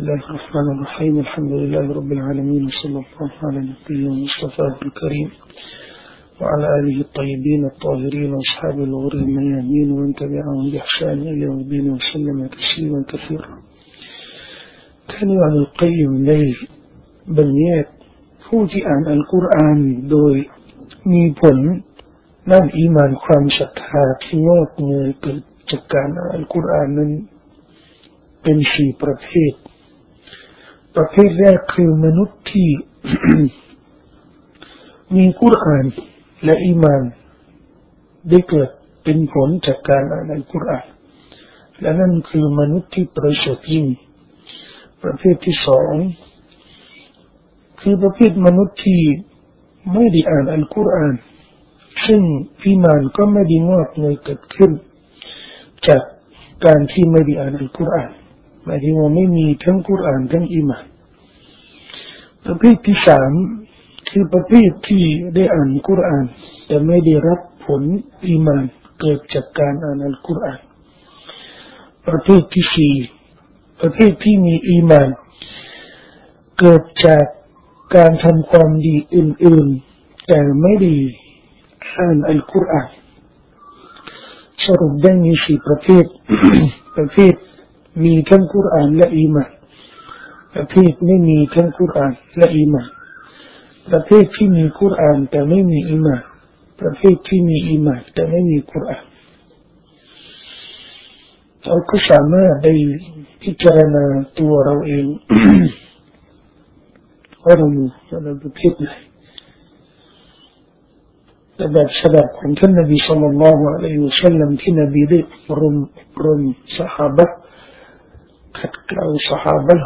الله الرحمن الرحيم الحمد لله رب العالمين وصلى الله على نبينا المصطفى الكريم وعلى آله الطيبين الطاهرين وأصحابه الغر الميامين ومن تبعهم بإحسان إلى يوم الدين وسلم تسليما كثيرا. كان ابن القيمได้บรรยายผู้ที่อ่านอัลกุรอานโดยมีผลด้านอีหม่านความศรัทธาที่งอกเงยเกิดจากการอ่านอัลกุรอานนั้นเป็น4ประเภทแรกคือมนุษย์ที่ มีกุรอานและอีหม่านได้เกิดเป็นผลจากการอ่านอัลกุรอานและนั่นคือมนุษย์ที่ประเสริฐยิ่งประเภทที่สองคือประเภทมนุษย์ที่ไม่ได้อ่านอัลกุรอานซึ่งอีหม่านก็ไม่ได้งอกเงยเกิดขึ้นจากการที่ไม่ได้อ่านอัลกุรอานหมายถึงว่าไม่มีทั้งกุรอานทั้งอีหม่านประเภทที่สามคือประเภทที่ได้อ่านกุรอานแต่ไม่ได้รับผลอีหม่านเกิดจากการอ่านอัลกุรอานประเภทที่สี่ประเภทที่มีอีหม่านเกิดจากการทำความดีอื่นๆแต่ไม่ได้อ่านอัลกุรอานสรุปได้มีสี่ประเภท ประเภทมีทั้งกุรอานและอีหม่านประเภทไม่มีทั้งกุรอานและอีหม่านประเภทที่มีกุรอานแต่ไม่มีอีหม่านประเภทที่มีอีหม่านแต่ไม่มีกุรอานเราก็สามารถได้พิจารณาตัวเราเอง ว่าเราอยู่ในประเภทไหนแต่แบบฉบับของท่านนบีศ็อลลัลลอฮุอะลัยฮิวะซัลลัมที่นบีได้รมซอฮาบะห์ขัดเกลาซอฮาบะห์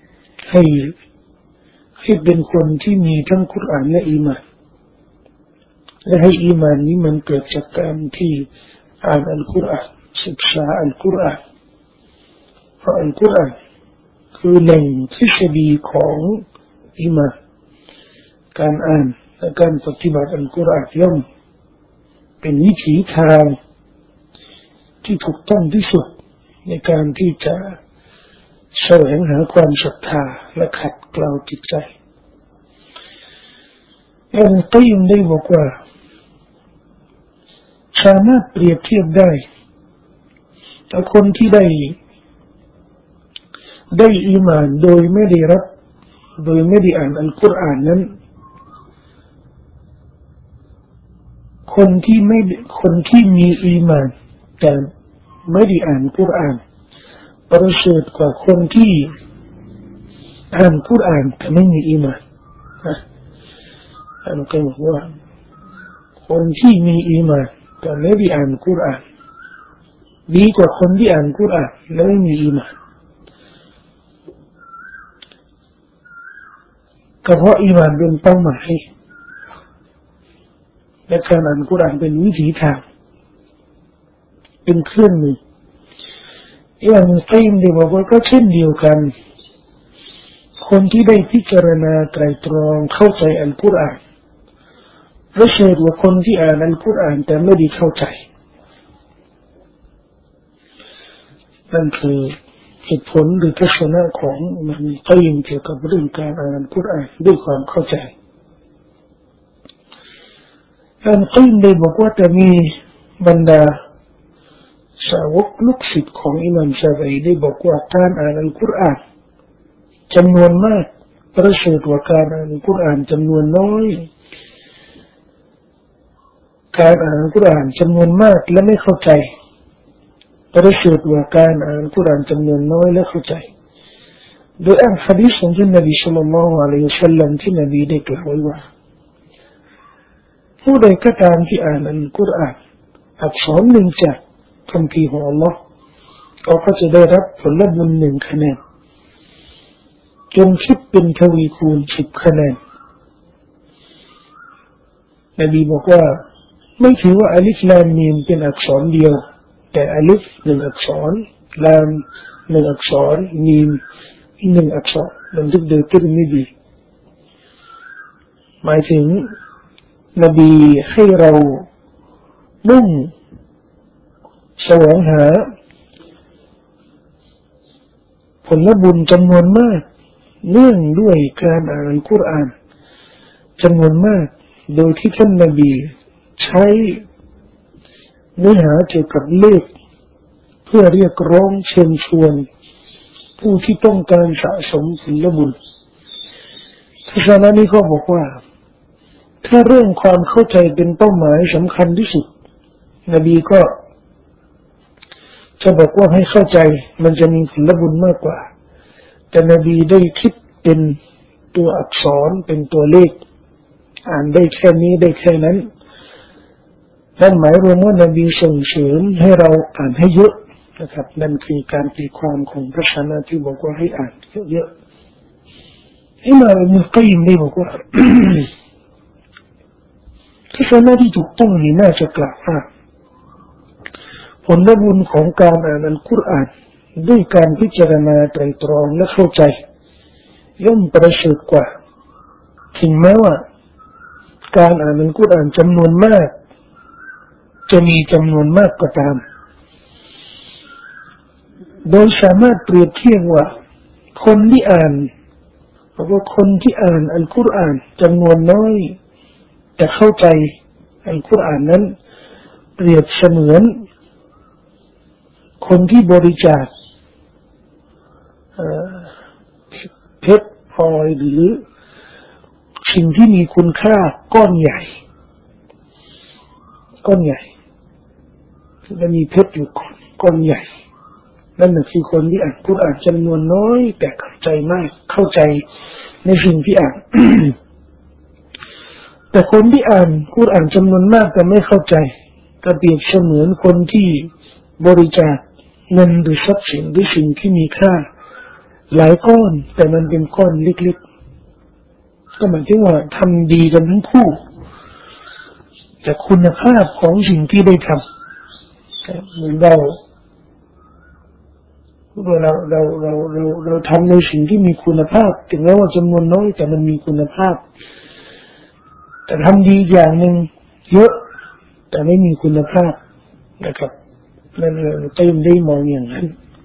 ให้เป็นคนที่มีทั้งกุรอานและอีหม่านและให้อีหม่านนี้มันเกิดจากการที่อ่านอัลกุรอานศึกษาอัลกุรอานเพราะอัลกุรอานคือแหล่งทฤษฎีของอีหม่านการอ่านและการปฏิบัติอัลกุรอานย่อมเป็นวิถีทางที่ถูกต้องที่สุดในการที่จะแสวงหาความศรัทธาและขัดเกลาจิตใจอิบนุตัยยิมได้บอกว่าสามารถเปรียบเทียบได้แต่คนที่ได้อีหม่านโดยไม่ได้อ่านอัลกุรอานนั้นคนที่มีอีหม่านแต่ไม่ได้อ่านกุรอานประเสริฐกว่าคนที่อ่านกุรอานแต่ไม่มีอีหม่านอันก็บอกว่าคนที่มีอีหม่านแต่ไม่ได้อ่านกุรอานดีกว่าคนที่อ่านกุรอานและไม่มีอีหม่านก็เพราะอีหม่านเป็นเป้าหมายและการอ่านกุรอานเป็นวิถีทางเป็นเครื่องมืออย่างที่ได้บอกว่าก็เช่นเดียวกันคนที่ได้พิจารณาไตรตรองเข้าใจอัลกุรอานประเสริฐกว่าคนที่อ่านอัลกุรอานแต่ไม่ได้เข้าใจนั่นคือเหตุผลหรือทัศนะของมันก็ยิ่งเกี่ยวกับเรื่องการอ่านอัลกุรอานด้วยความเข้าใจอันกิมได้บอกว่าจะมีบรรดาสาวกลูกศิษย์ของอิหม่ามชาฟิอีได้บอกว่าการอ่านอัลกุรอานจำนวนมากประเสริฐกว่าการอ่านอัลกุรอานจำนวนน้อยการอ่านอัลกุรอานจำนวนมากและไม่เข้าใจประเสริฐกว่าการอ่านอัลกุรอานจำนวนน้อยและเข้าใจโดยอ้างหะดีษของท่านนบีศ็อลลัลลอฮุอะลัยฮิวะซัลลัมที่นบีได้กล่าวไว้ว่าผู้ใดก็ตามที่อ่านอัลกุรอานอักษรหนึ่งจากคำพีของอัลลอฮ์เขาก็จะได้รับผลบุญ1คะแนนจนคิดเป็นทวีคูณ10คะแนนนบีบอกว่าไม่ถือว่าอัลิฟลามมีมเป็นอักษรเดียวแต่อัลิฟ1อักษรลาม1อักษรมีม1อักษรมันทึกโดยติรมิซีหมายถึงนบีให้เรามุ่งแสวงหาผลบุญจำนวนมากเนื่องด้วยการอ่านอัลกุรอานจำนวนมากโดยที่ท่านนบีใช้เนื้อหาเกี่ยวกับเลขเพื่อเรียกร้องเชิญชวนผู้ที่ต้องการสะสมผลบุญท่านอาจารย์นี้ก็บอกว่าถ้าเรื่องความเข้าใจเป็นเป้าหมายสำคัญที่สุดนบีก็จะบอกว่าให้เข้าใจมันจะมีผลบุญมากกว่าแต่นบีได้คิดเป็นตัวอักษรเป็นตัวเลขอ่านได้แค่นี้ได้แค่นั้นนั่นหมายรวมว่านบีส่งเสริมให้เราอ่านให้เยอะนะครับนั่นคือการตีความของพระศาสนาที่บอกว่าให้อ่านเยอะๆให้มาอิบนุลกัยยิมได้บอกว่า ทัศนะที่ถูกต้องนี่น่าจะกล่าวว่าผลบุญของการอ่านอัลกุรอานด้วยการพิจารณาไตรตรองและเข้าใจย่อมประเสริฐกว่าถึงแม้ว่าการอ่านอัลกุรอานจำนวนมากจะมีจำนวนมากก็ตามโดยสามารถเปรียบเทียบว่าคนที่อ่านเพราะว่าคนที่อ่านอัลกุรอานจำนวนน้อยแต่เข้าใจอัลกุรอานนั้นเปรียบเสมือนคนที่บริจาคเพชรพลอยหรือสิ่งที่มีคุณค่าก้อนใหญ่และมีเพชรอยู่ก้อนใหญ่นั่นคือคนที่อ่านกุรอานจำนวนน้อยแต่เข้าใจมากเข้าใจในสิ่งที่อ่าน แต่คนที่อ่านกุรอานจำนวนมากแต่ไม่เข้าใจก็เปรียบเสมือนคนที่บริจาคเงินหรือทรัพย์สินหรือสิ่งที่มีค่าหลายก้อนแต่มันเป็นก้อนเล็กๆก็หมายถึงว่าทำดีกันทั้งคู่แต่คุณภาพของสิ่งที่ได้ทำเหมือนเราทำในสิ่งที่มีคุณภาพถึงแม้ว่าจำนวนน้อยแต่มันมีคุณภาพแต่ทำดีอย่างหนึ่งเยอะแต่ไม่มีคุณภาพนะครับนั่นเลยก็ยังได้มองอย่างนั้น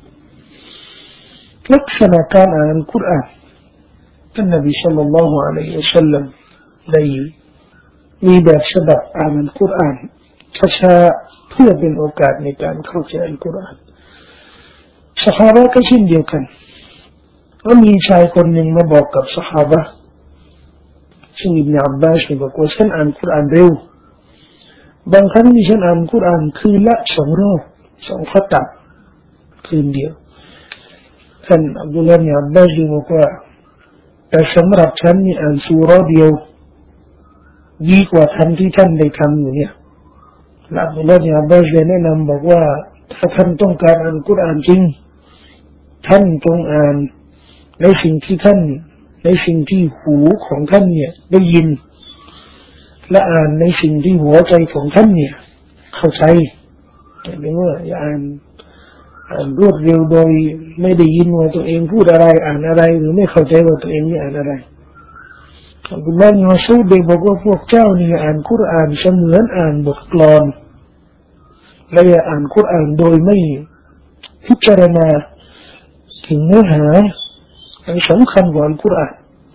ลักษณะการอ่านอัลกุรอานท่านนบีศ็อลลัลลอฮุอะลัยฮิวะซัลลัมได้มีแบบฉบับอ่านอัลกุรอานช้าๆเพื่อเป็นโอกาสในการเข้าใจอัลกุรอานซอฮาบะห์ก็เช่นเดียวกันว่ามีชายคนหนึ่งมาบอกกับซอฮาบะห์ซึ่งอิบนุอับบาสบอกว่าฉันอ่านกุรอานเร็วบางครั้งที่ฉันอ่านกุรอานคืนละ2 รอบ2 คัตะคืนเดียวท่านอับดุลลาห์ อิบนุอับบาสบอกว่าแต่สำหรับฉันนี่อ่านซูเราะห์เดียวดีกว่าท่านที่ท่านได้ทำอยู่เนี่ยและอับดุลลาห์ อิบนุอับบาสแนะนำบอกว่าถ้าท่านต้องการอ่านกุรอานจริงท่านต้องอ่านในสิ่งที่หูของท่านเนี่ยได้ยินและอ่านในสิ่งที่หัวใจของท่านเนี่ยเข้าใจแต่ไม่ว่าอย่าอ่านรวดเร็วโดยไม่ได้ยินว่าตัวเองพูดอะไรอ่านอะไรหรือไม่เข้าใจว่าตัวเองนี่อ่านอะไรอับดุลลาห์ อิบนุมัสอูดได้บอกว่าพวกเจ้านี่อ่านกุรอานเสมือนอ่านบทกลอนและอย่าอ่านกุรอานโดยไม่พิจารณาถึงเนื้อหาอันสำคัญของอัลกุรอาน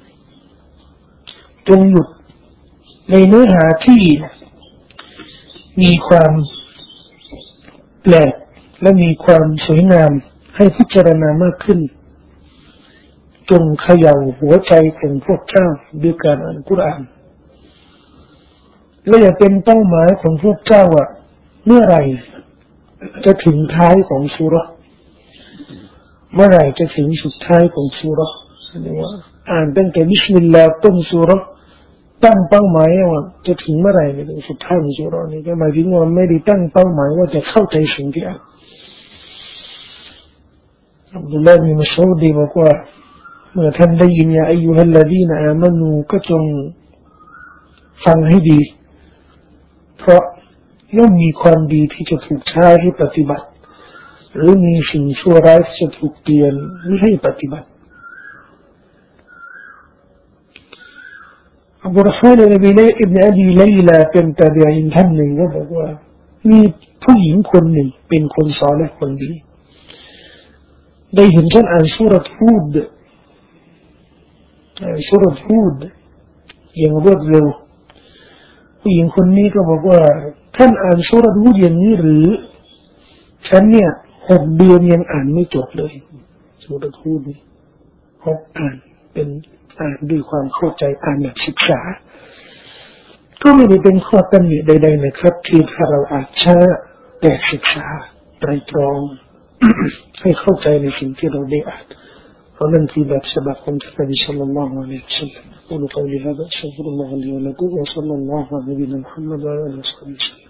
จงหยุดในเนื้อหาที่มีความแปลกและมีความสวยงามให้พิจารณามากขึ้นจงเขย่าหัวใจของพวกเจ้าด้วยการอ่านกุรอานและอย่าเป็นเป้าหมายของพวกเจ้าว่าเมื่อไหร่จะถึงท้ายของซูเราะห์เมื่อไหร่จะถึงสุดท้ายของซูเราะห์หรือว่าอ่านตั้งแต่บิสมิลลาห์ต้นซูเราะห์ตั้งเป้าหมายว่าจะถึงเมื่อไหร่ในสุดท้ายของซูเราะห์นี้ก็หมายถึงว่าไม่ได้ตั้งเป้าหมายว่าจะเข้าใจสิ่งที่อ่านอับดุลลาห์ อิบนุมัสอูดบอกว่าเมื่อท่านได้ยินยาอัยยูฮัลลดีนอามานูก็จงฟังให้ดีเพราะย่อมมีความดีที่จะถูกใช้ให้ปฏิบัติหรือมีสิ่งชั่วร้ายที่จะถูกเตือนไม่ให้ปฏิบัติอับดุลรห์มานอิบนุอบีลัยลาเป็นตาบีอีนท่านหนึ่งก็บอกว่ามีผู้หญิงคนหนึ่งเป็นคนศอลิห์คนดีได้เห็นท่านอ่านซูเราะห์ฮูดซูเราะห์ฮูดอย่างรวดเร็วผู้หญิงคนนี้ก็บอกว่าท่านอ่านซูเราะห์ฮูดอย่างนี้หรือฉันเนี่ย6 เดือนยังอ่านไม่จบเลยซูเราะห์ฮูดอ่านเป็นอ่านด้วยความเข้าใจอ่านแบบศึกษาก็ไม่ได้เป็นข้อตำหนิใดๆนะครับที่ถ้าเราอ่านช้าแต่ศึกษาไตรตรองให้เข้าใจในสิ่งที่เราได้อ่านเพราะนั่นคือแบบฉบับของท่านนบีศ็อลลัลลอฮุอะลัยฮิวะซัลลัมأقول قولي هذا أستغفر الله لي ولكم وصلى الله على نبينا محمد وعلى آله وصحبه